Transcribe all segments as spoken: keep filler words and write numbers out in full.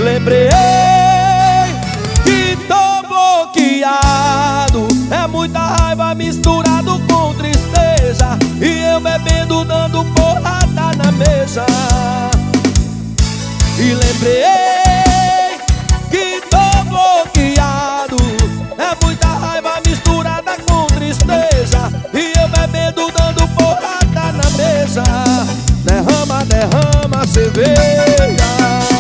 lembrei que tô bloqueado. É muita raiva misturado com tristeza, e eu bebendo dando porrada na mesa. E lembrei que tô bloqueado. É muita raiva misturada com tristeza, e eu bebendo dando porrada na mesa. Derrama, derrama cerveja.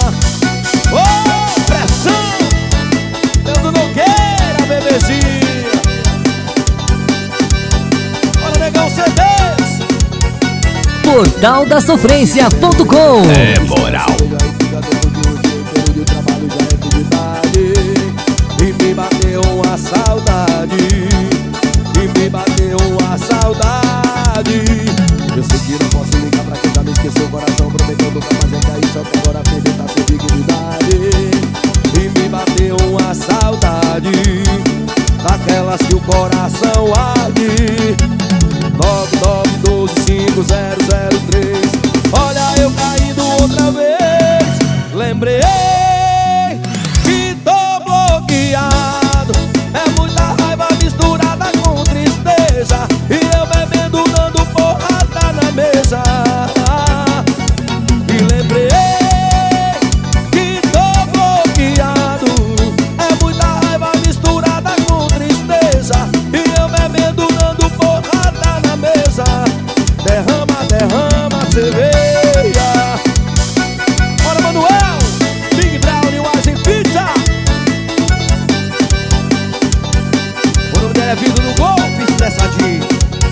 Ô, pressão! Deus não queira, bebezinha. Bora, negão, C Ds. Portal da Sofrência ponto com. É moral. E me bateu uma saudade, e me bateu uma saudade. Eu sei que não posso ligar pra quem já me esqueceu. O coração prometeu nunca fazer cair, só que agora perder tá sem dignidade. E me bateu uma saudade, daquelas que o coração arde. Nove nove doze cinco zero zero três. Olha eu caindo outra vez. Lembrei que tô bloqueado. É muita raiva misturada com tristeza, e eu bebendo dando porrada na mesa. E lembrei que tô bloqueado. É muita raiva misturada com tristeza, e eu bebendo dando porrada na mesa. Derrama, derrama cerveja. Bora, Manuel, Big Brown, Wise Pizza. O nome dela é Vindo no Golpe, estressadinho.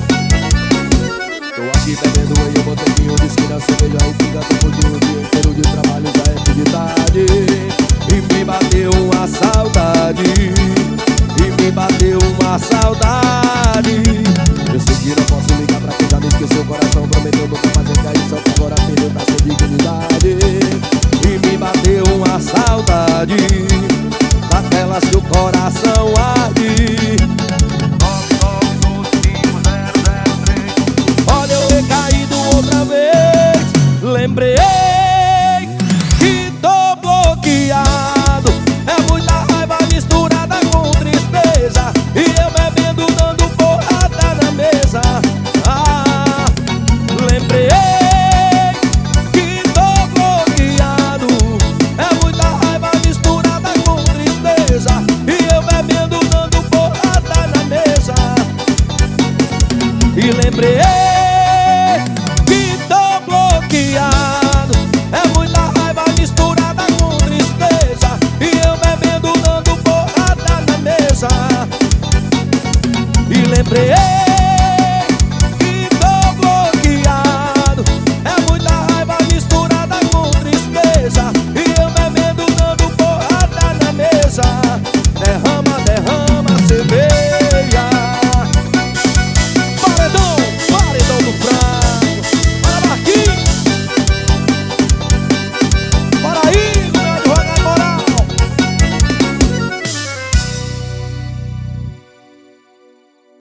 Tô aqui bebendo e eu botequinho de esquina, cerveja e pinga. Depois de um dia inteiro de trabalho já é fim de tarde. E me bateu uma saudade, e me bateu uma saudade. Eu sei que não posso ligar pra quem já me esqueceu. O coração prometeu nunca fazer cair, só que agora perdeu tá sem dignidade. E me bateu uma saudade, daquelas que o coração arde. Olha eu recaído outra vez. Lembrei que tô bloqueado. É muita raiva misturada com tristeza, e eu bebendo dando porrada na mesa. Ah, lembrei que tô bloqueado. É muita raiva misturada com tristeza, e eu bebendo dando porrada na mesa. E lembrei que tô bloqueado. É muita raiva misturada com tristeza, e eu bebendo dando porrada na mesa. E lembrei